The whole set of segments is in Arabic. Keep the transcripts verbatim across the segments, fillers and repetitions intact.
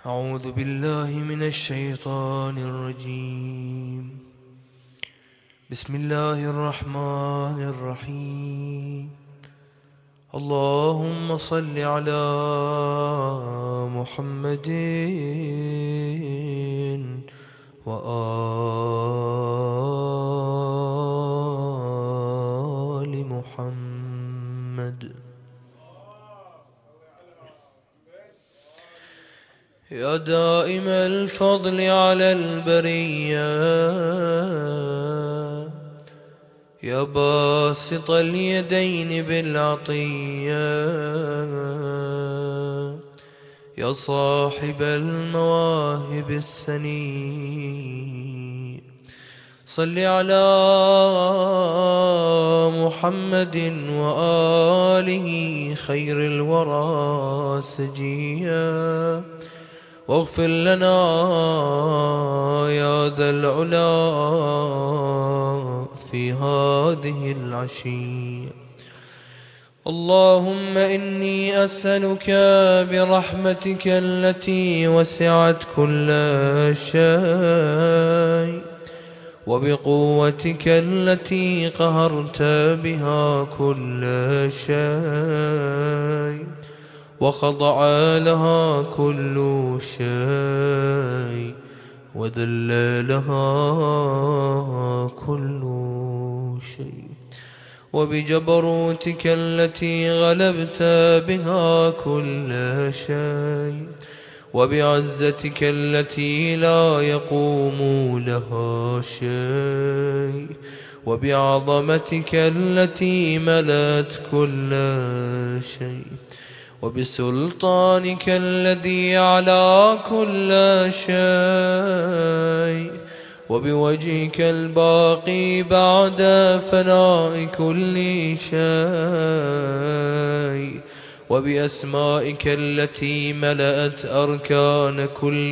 أعوذ بالله من الشيطان الرجيم. بسم الله الرحمن الرحيم. اللهم صل على محمد وآل محمد. يا دائم الفضل على البرية، يا باسط اليدين بالعطية، يا صاحب المواهب السني، صل على محمد وآله خير الورى سجيا، واغفر لنا يا ذا العلا في هذه العشية. اللهم إني أسألك برحمتك التي وسعت كل شيء، وبقوتك التي قهرت بها كل شيء، وخضع لها كل شيء، وذل لها كل شيء، وبجبروتك التي غلبت بها كل شيء، وبعزتك التي لا يقوم لها شيء، وبعظمتك التي ملأت كل شيء، وبسلطانك الذي على كل شيء، وبوجهك الباقي بعد فناء كل شيء، وبأسمائك التي ملأت أركان كل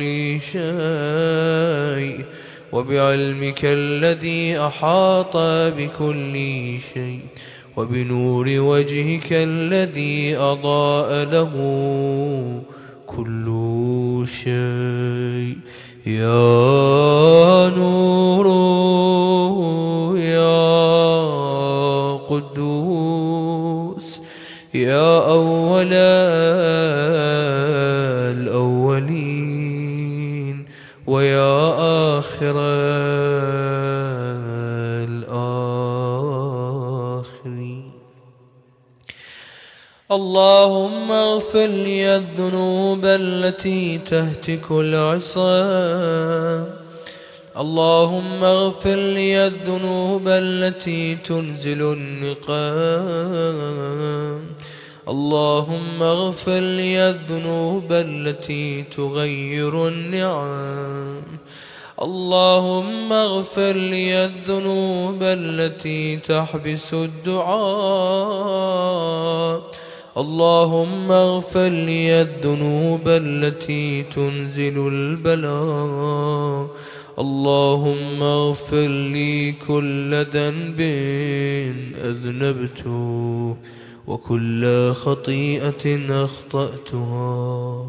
شيء، وبعلمك الذي أحاط بكل شيء، وبنور وجهك الذي أضاء له كل شيء. يا نور يا قدوس، يا أول الأولين، ويا آخر الآخرين. اللهم اغفر لي الذنوب التي تهتك العصام، اللهم اغفر لي الذنوب التي تنزل النقام، اللهم اغفر لي الذنوب التي تغير النعم، اللهم اغفر لي الذنوب التي تحبس الدعاء، اللهم اغفر لي الذنوب التي تنزل البلاء، اللهم اغفر لي كل ذنب أذنبته وكل خطيئة أخطأتها.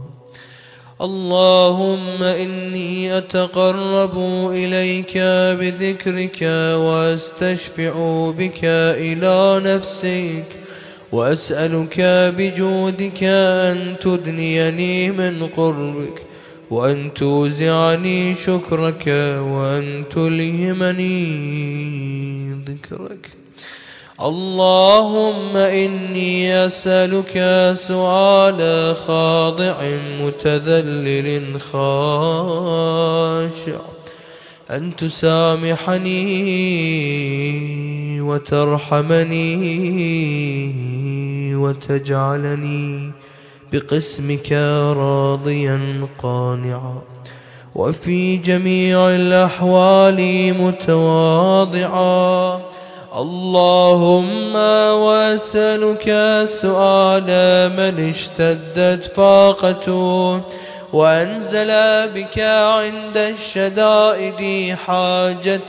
اللهم إني أتقرب إليك بذكرك وأستشفع بك إلى نفسك، وأسألك بجودك أن تدنيني من قربك، وأن توزعني شكرك، وأن تلهمني ذكرك. اللهم إني أسألك سؤال خاضع متذلل خاشع، أن تسامحني وترحمني وتجعلني بقسمك راضيا قانعا، وفي جميع الأحوال متواضعا. اللهم وأسألك سؤال من اشتدت فاقته وأنزل بك عند الشدائد حاجة،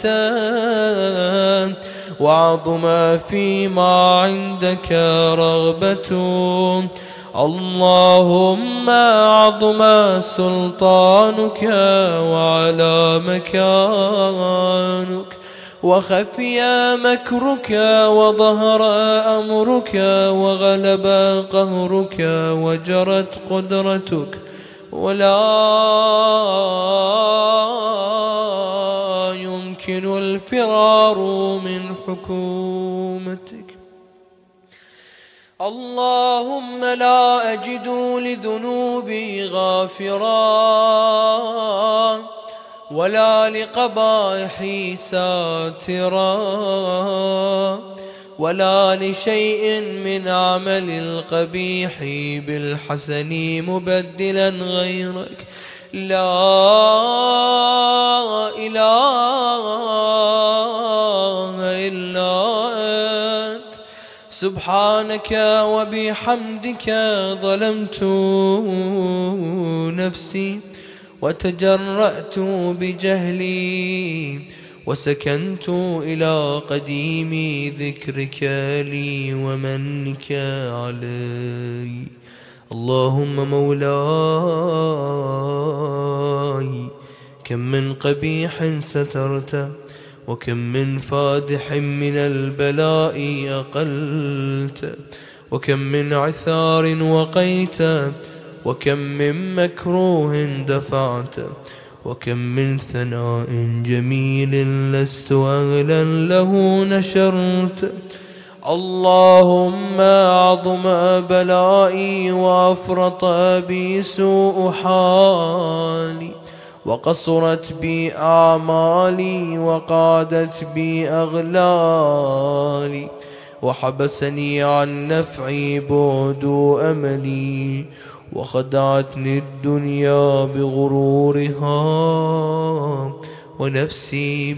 وعظم فيما عندك رغبة. اللهم عظم سلطانك وعلى مكانك وخفي مكرك وظهر أمرك وغلب قهرك وجرت قدرتك ولا يمكن الفرار من حكومتك. اللهم لا أجد لذنوبي غافرا ولا لقبائحي ساترا ولا لشيء من عمل القبيح بالحسن مبدلا غيرك. لا إله إلا أنت سبحانك وبحمدك ظلمت نفسي وتجرأت بجهلي وسكنت إلى قديم ذكرك لي ومنك علي. اللهم مولاي كم من قبيح سترت وكم من فادح من البلاء أقلت وكم من عثار وقيت وكم من مكروه دفعت وكم من ثناء جميل لست أهلا له نشرت. اللهم عظم بلائي وأفرط بي سوء حالي وقصرت بي أعمالي وقادت بي أغلالي وحبسني عن نفعي بعد أملي وخدعتني الدنيا بغرورها ونفسي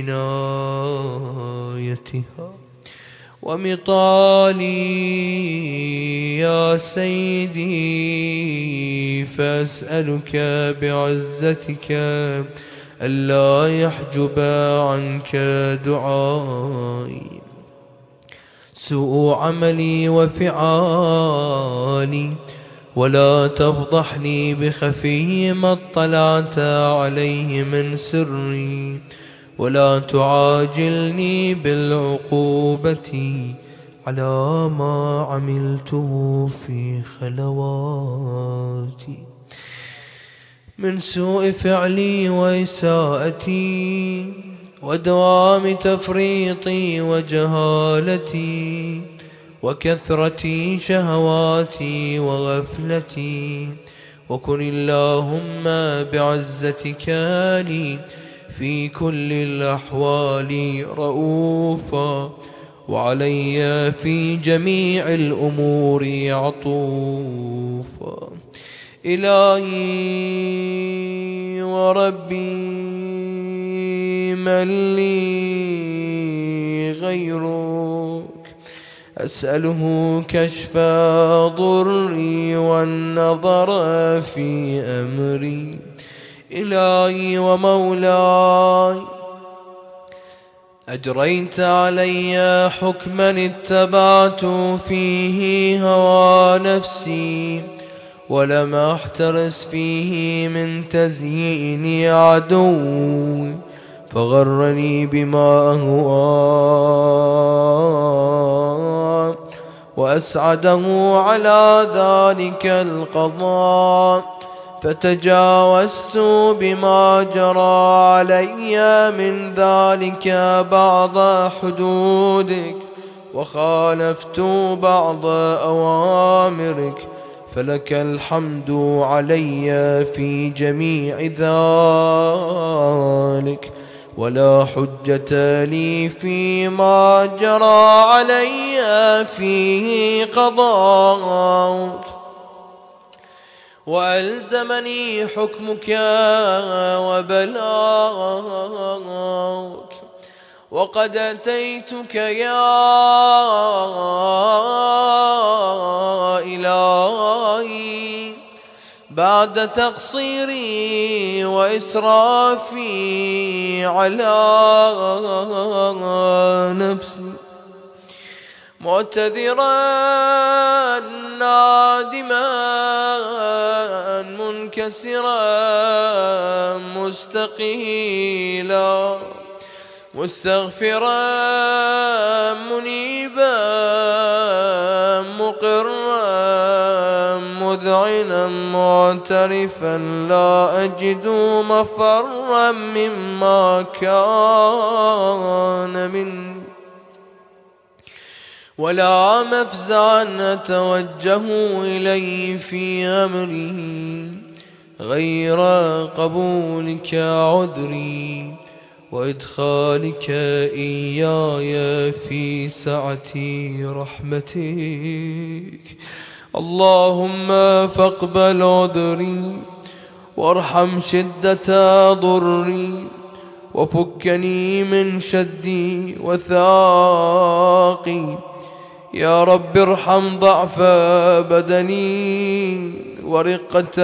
بجنايتها. ومطالي يا سيدي فأسألك بعزتك ألا يحجب عنك دعائي سوء عملي وفعالي ولا تفضحني بخفي ما اطلعت عليه من سري ولا تعاجلني بالعقوبة على ما عملته في خلواتي من سوء فعلي وإساءتي ودوام تفريطي وجهالتي وكثرة شهواتي وغفلتي. وكن اللهم بعزتك لي في كل الأحوال رؤوفا وعلي في جميع الأمور عطوفا. إلهي وربي من لي غيرك أسأله كشف ضري والنظر في أمري. إلهي ومولاي أجريت علي حكما اتبعت فيه هوى نفسي ولم أحترس فيه من تزيين عدوي فغرني بما أهوى وأسعده على ذلك القضاء فتجاوزت بما جرى علي من ذلك بعض حدودك وخالفت بعض أوامرك فلك الحمد علي في جميع ذلك ولا حجة لي فيما جرى علي فيه قضاءك. وألزمني حكمك وبلاغك وقد أتيتك يا إلهي بعد تقصيري وإسرافي على نفسي معتذرا نادما منكسرا مستقيلا مستغفرا منيبا مقرا مذعنا معترفا لا أجد مفرا مما كان مني ولا مفزعا أتوجه إليه في أمري غير قبولك عذري وإدخالك إياي في سعة رحمتك. اللهم فاقبل عذري وارحم شدة ضري وفكني من شدي وثاقي. يا رب ارحم ضعف بدني ورقة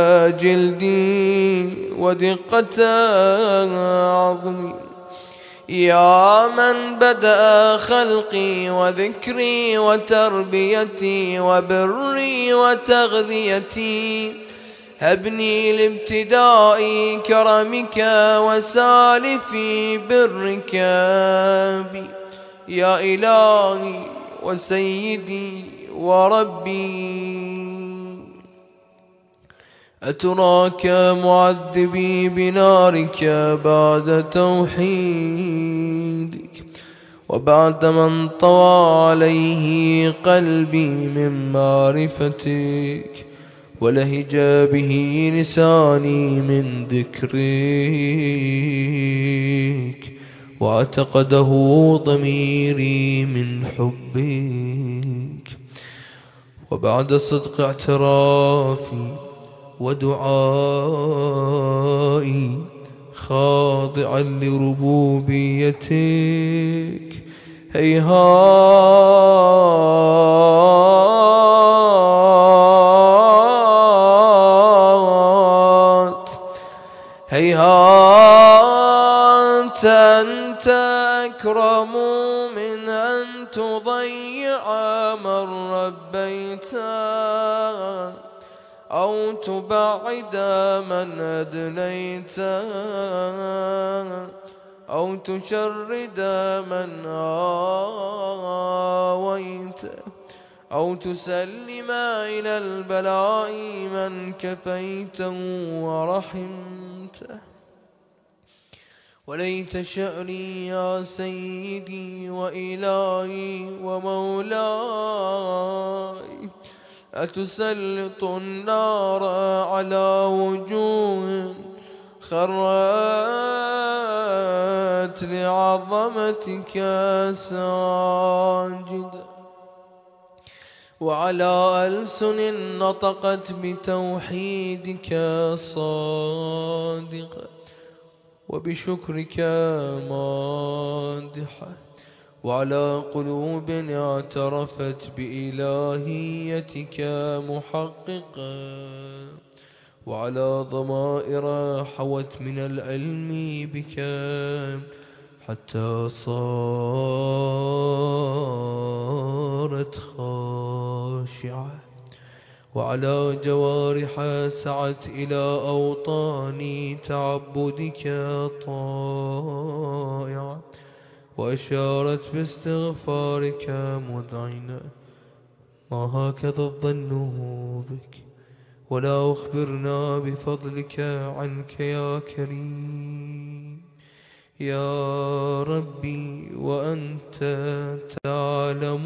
جلدي ودقة عظمي. يا من بدأ خلقي وذكري وتربيتي وبري وتغذيتي هبني لابتداء كرمك وسالف برك بي. يا إلهي وسيدي وربي أتراك معذبي بنارك بعد توحيدك وبعد من طوى عليه قلبي من معرفتك ولهج به لساني من ذكرك واعتقده ضميري من حبك وبعد صدق اعترافي ودعائي خاضعا لربوبيتك هيهات هيهات أنت أكرم من أن تضيع من ربيته أو تبعد من أدنيت أو تشرد من آويت أو تسلم إلى البلاء من كفيته ورحمته. وليت شأني يا سيدي وإلهي ومولاي أتسلط النار على وجوه خرت لعظمتك ساجدة وعلى ألسن نطقت بتوحيدك صادقة وبشكرك مادحة وعلى قلوب اعترفت بإلهيتك محققة وعلى ضمائر حوت من العلم بك حتى صارت خاشعة وعلى جوارح سعت إلى أوطان تعبدك طائعة وأشارت باستغفارك مذعنة. ما هكذا الظن بك ولا أخبرنا بفضلك عنك يا كريم يا ربي وأنت تعلم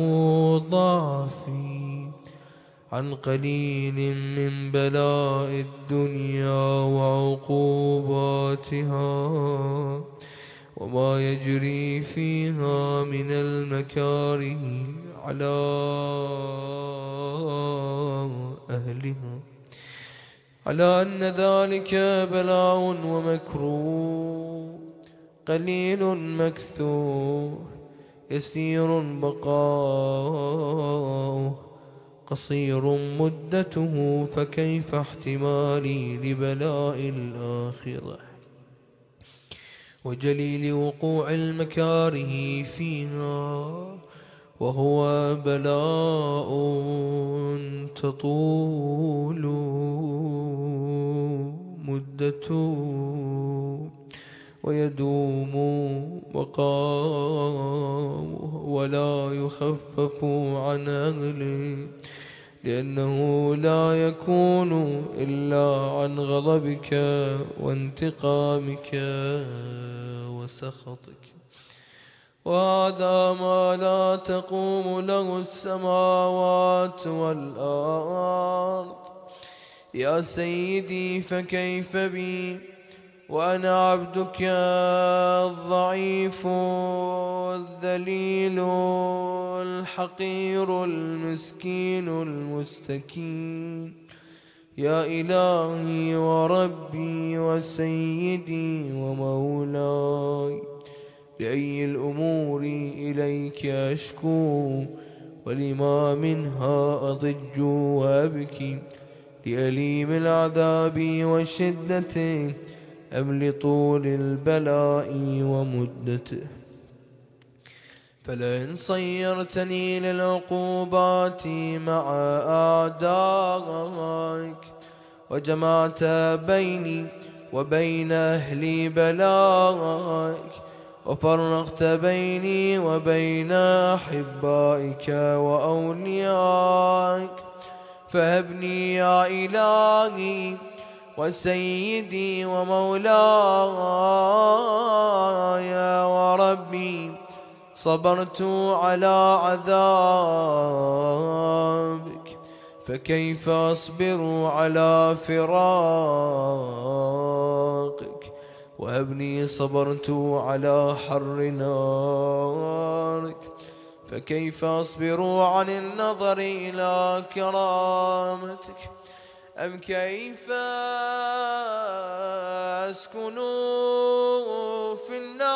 ضعفي عن قليل من بلاء الدنيا وعقوباتها وما يجري فيها من المكاره على أهلها على أن ذلك بلاء ومكروه قليل مكثور يسير بقاؤه قصير مدته فكيف احتمالي لبلاء الآخرة وجليل وقوع المكاره فيها وهو بلاء تطول مدته ويدوم مقامه ولا يخفف عن أهله، لأنه لا يكون إلا عن غضبك وانتقامك وسخطك. وهذا ما لا تقوم له السماوات والأرض. يا سيدي فكيف بي وأنا عبدك الضعيف الذليل الحقير المسكين المستكين. يا إلهي وربي وسيدي ومولاي، لأي الأمور إليك أشكو، ولما منها أضج وأبكي، لأليم العذاب وشدته أم لطول البلاء ومدته. فلئن صيرتني للعقوبات مع أعدائك وجمعت بيني وبين أهل بلائك وفرقت بيني وبين أحبائك وأوليائك، فهبني يا إلهي وسيدي ومولاي وربي، صبرت على عذابك، فكيف أصبر على فراقك؟ وهبني صبرت على حر نارك، فكيف أصبر عن النظر إلى كرامتك؟ أم كيف أسكن في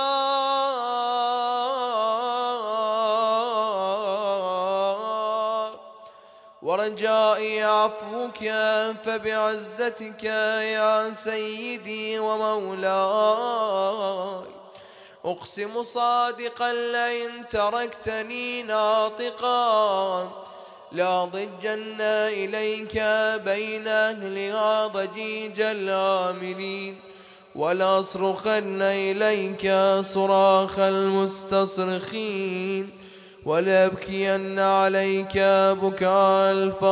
النار ورجائي عفوك؟ فبعزتك يا سيدي ومولاي أقسم صادقا لئن تركتني ناطقا لأضجن إليك بين أهلها ضجيج الآمنين، ولأصرخن إليك صراخ المستصرخين، ولأبكين عليك بكاء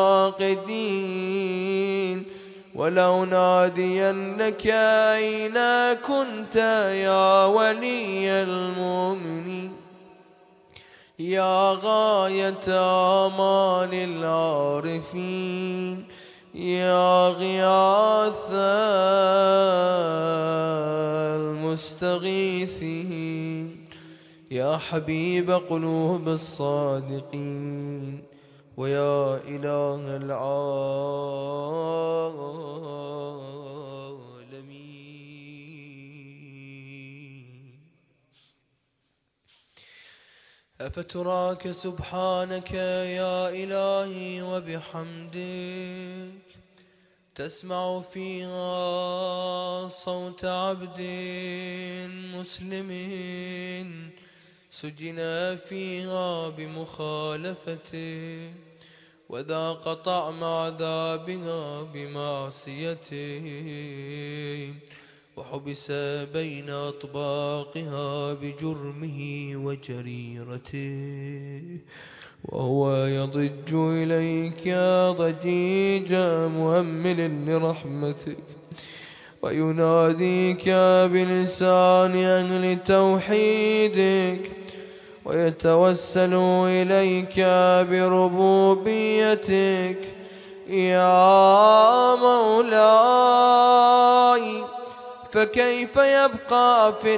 الفاقدين، ولأنادينك أين كنت يا ولي المؤمنين، يا غاية آمال العارفين، يا غياث المستغيثين، يا حبيب قلوب الصادقين، ويا إله العالمين. أفتراك سبحانك يا إلهي وبحمدك تسمع فيها صوت عبد مسلم سجن فيها بمخالفته وذاق طعم عذابها بمعصيته وحبس بين أطباقها بجرمه وجريرته، وهو يضج إليك ضجيج مؤمل لرحمتك ويناديك بلسان أهل توحيدك ويتوسل إليك بربوبيتك. يا مولاي فكيف يبقى في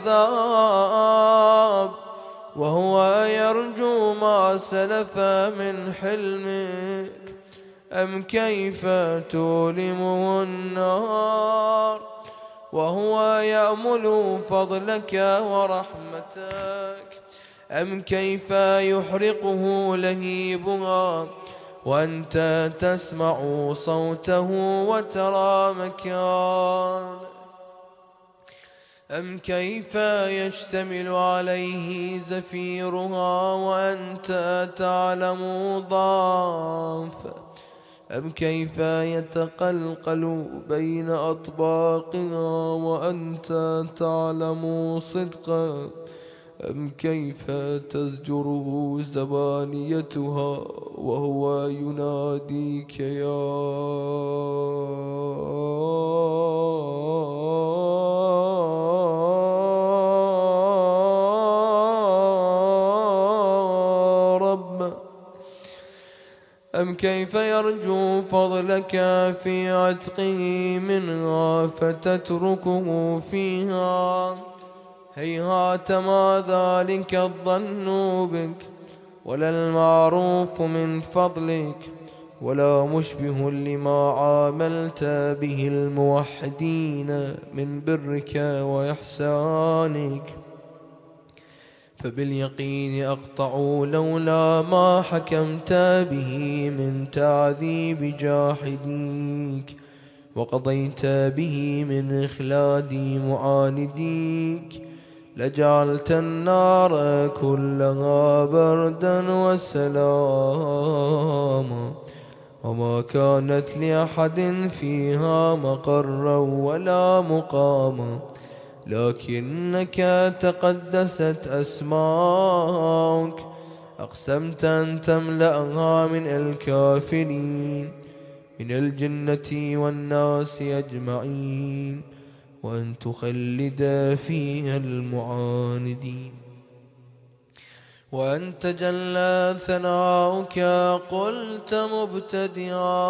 العذاب وهو يرجو ما سلف من حلمك؟ أم كيف تؤلمه النار وهو يأمل فضلك ورحمتك؟ أم كيف يحرقه لهيبها وأنت تسمع صوته وترى مكانه؟ أم كيف يشتمل عليه زفيرها وأنت تعلم ضعف؟ أم كيف يتقلقل بين أطباقها وأنت تعلم صدقا؟ أم كيف تزجره زبانيتها وهو يناديك يا رب؟ أم كيف يرجو فضلك في عتقه منها فتتركه فيها؟ هيهات ما ذلك الظن بك، ولا المعروف من فضلك، ولا مشبه لما عاملت به الموحدين من برك وإحسانك. فباليقين أقطع لولا ما حكمت به من تعذيب جاحديك، وقضيت به من إخلاد معانديك، لجعلت النار كلها بردا وسلاما، وما كانت لأحد فيها مقرا ولا مقاما، لكنك تقدست أسماؤك، أقسمت أن تملأها من الكافرين من الجنة والناس أجمعين، وأن تخلد فيها المعاندين. وأن تجلى ثناؤك قلت مبتدئا،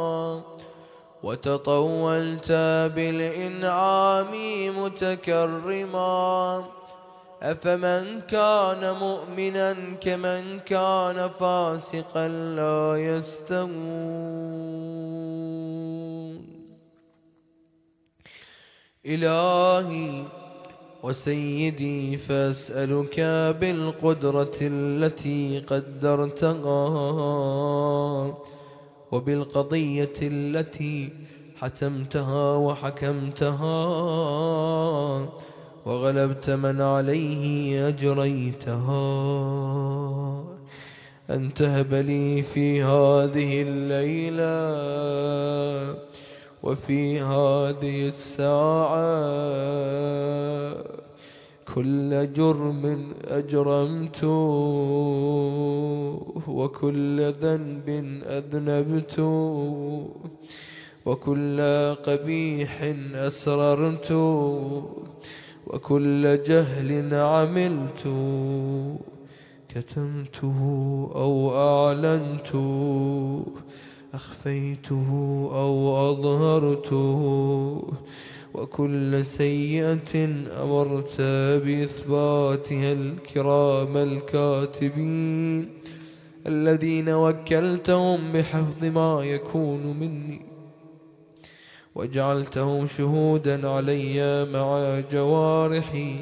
وتطولت بالإنعام متكرما، أفمن كان مؤمنا كمن كان فاسقا لا يستوون. إلهي وسيدي فأسألك بالقدرة التي قدرتها، وبالقضية التي حتمتها وحكمتها، وغلبت من عليه أجريتها، أن تهب لي في هذه الليلة وفي هذه الساعة كل جرم أجرمته، وكل ذنب أذنبته، وكل قبيح أسررته، وكل جهل عملته، كتمته أو أعلنته، أخفيته أو أظهرته، وكل سيئة أمرت بإثباتها الكرام الكاتبين الذين وكلتهم بحفظ ما يكون مني، وجعلتهم شهودا علي مع جوارحي،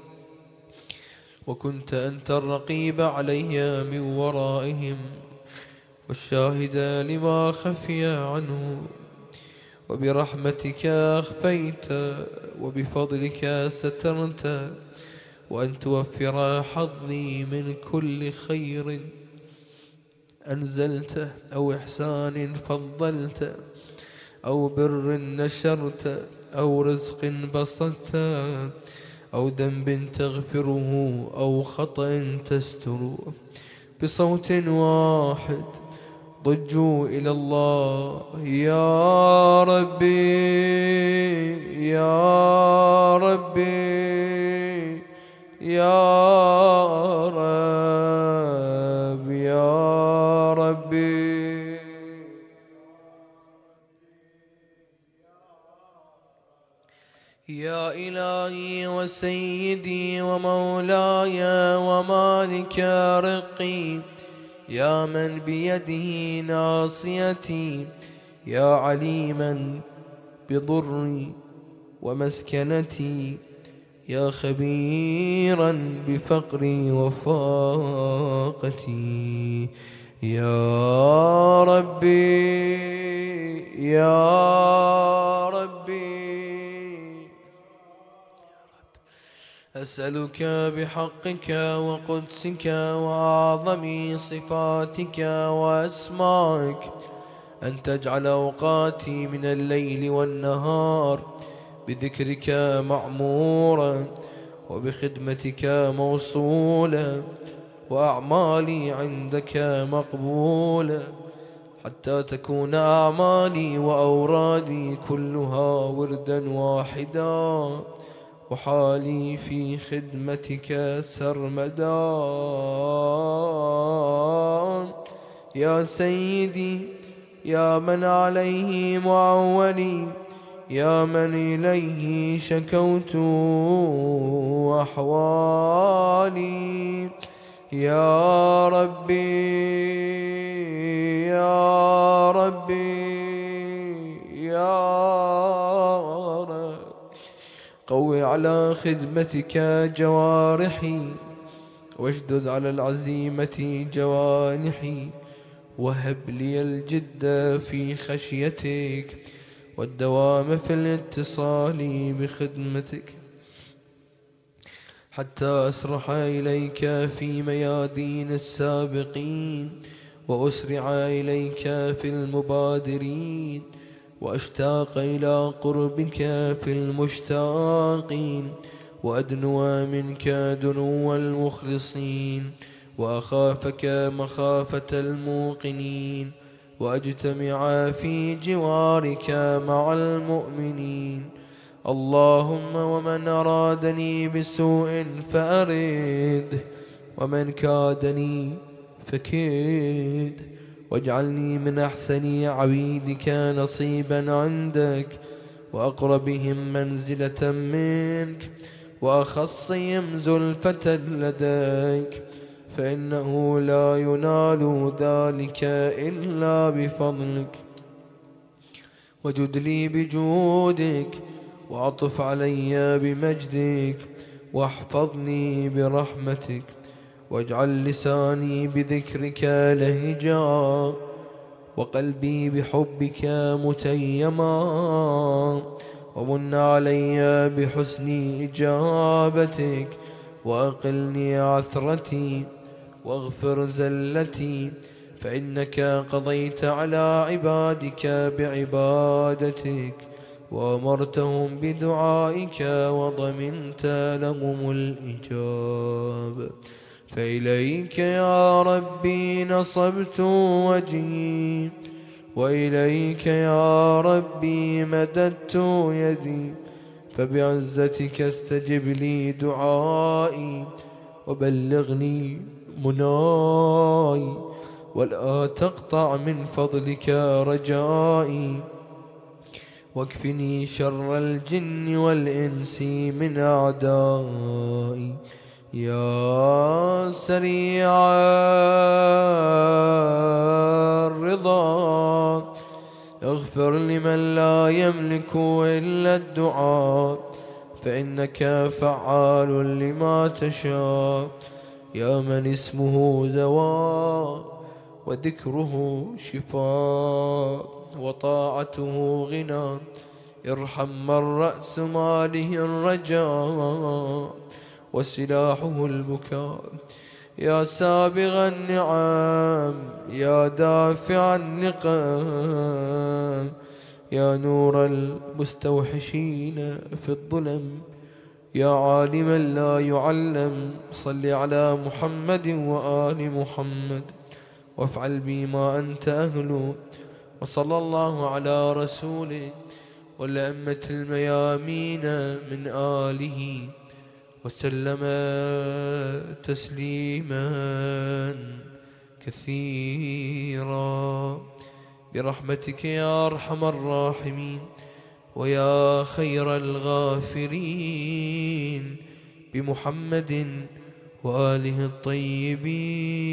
وكنت أنت الرقيب علي من ورائهم والشاهد لما خفي عنه، وبرحمتك أخفيت وبفضلك سترت، وأن توفر حظي من كل خير أنزلته، أو إحسان فضلت، أو بر نشرت، أو رزق بسطت، أو ذنب تغفره، أو خطأ تستره، بصوت واحد ضجوا إلى الله يا ربي يا ربي يا رب يا ربي. يا إلهي وسيدي ومولاي ومالك رقي، يا من بيده ناصيتي، يا عليما بضري ومسكنتي، يا خبيرا بفقري وفاقتي، يا ربي يا ربي أسألك بحقك وقدسك وأعظم صفاتك وأسمائك أن تجعل أوقاتي من الليل والنهار بذكرك معمورا وبخدمتك موصولا وأعمالي عندك مقبولا، حتى تكون أعمالي وأورادي كلها وردا واحدا، وحالي في خدمتك سرمدا. يا سيدي يا من عليه معولي، يا من إليه شكوت أحوالي، يا ربي يا ربي يا رب، قوي على خدمتك جوارحي، واشدد على العزيمة جوانحي، وهب لي الجد في خشيتك والدوام في الاتصال بخدمتك، حتى أسرح إليك في ميادين السابقين، وأسرع إليك في المبادرين، وأشتاق إلى قربك في المشتاقين، وأدنو منك دنو المخلصين، وأخافك مخافة الموقنين، وأجتمع في جوارك مع المؤمنين. اللهم ومن أرادني بسوء فأرد، ومن كادني فكيد، واجعلني من أحسن عبيدك نصيبا عندك، وأقربهم منزلة منك، وأخصهم زلفة لديك، فإنه لا ينال ذلك إلا بفضلك. وجد لي بجودك، وعطف علي بمجدك، واحفظني برحمتك، واجعل لساني بذكرك لهجا، وقلبي بحبك متيما، ومن علي بحسن إجابتك، وأقلني عثرتي، واغفر زلتي، فإنك قضيت على عبادك بعبادتك، وأمرتهم بدعائك، وضمنت لهم الإجابة. فإليك يا ربي نصبت وجهي، وإليك يا ربي مددت يدي، فبعزتك استجب لي دعائي، وبلغني مناي، ولا تقطع من فضلك رجائي، واكفني شر الجن والإنس من أعدائي. يا سريع الرضا، اغفر لمن لا يملك إلا الدعاء، فإنك فعال لما تشاء. يا من اسمه دواء، وذكره شفاء، وطاعته غنى، ارحم من رأس ماله الرجاء، وسلاحه البكاء. يا سابغ النعم، يا دافع النقم، يا نور المستوحشين في الظلم، يا عالما لا يعلم، صل على محمد وآل محمد، وافعل بي ما أنت أهله. وصلى الله على رسوله والأئمة الميامين من آله، وسلم تسليما كثيرا، برحمتك يا أرحم الراحمين، ويا خير الغافرين، بمحمد وآله الطيبين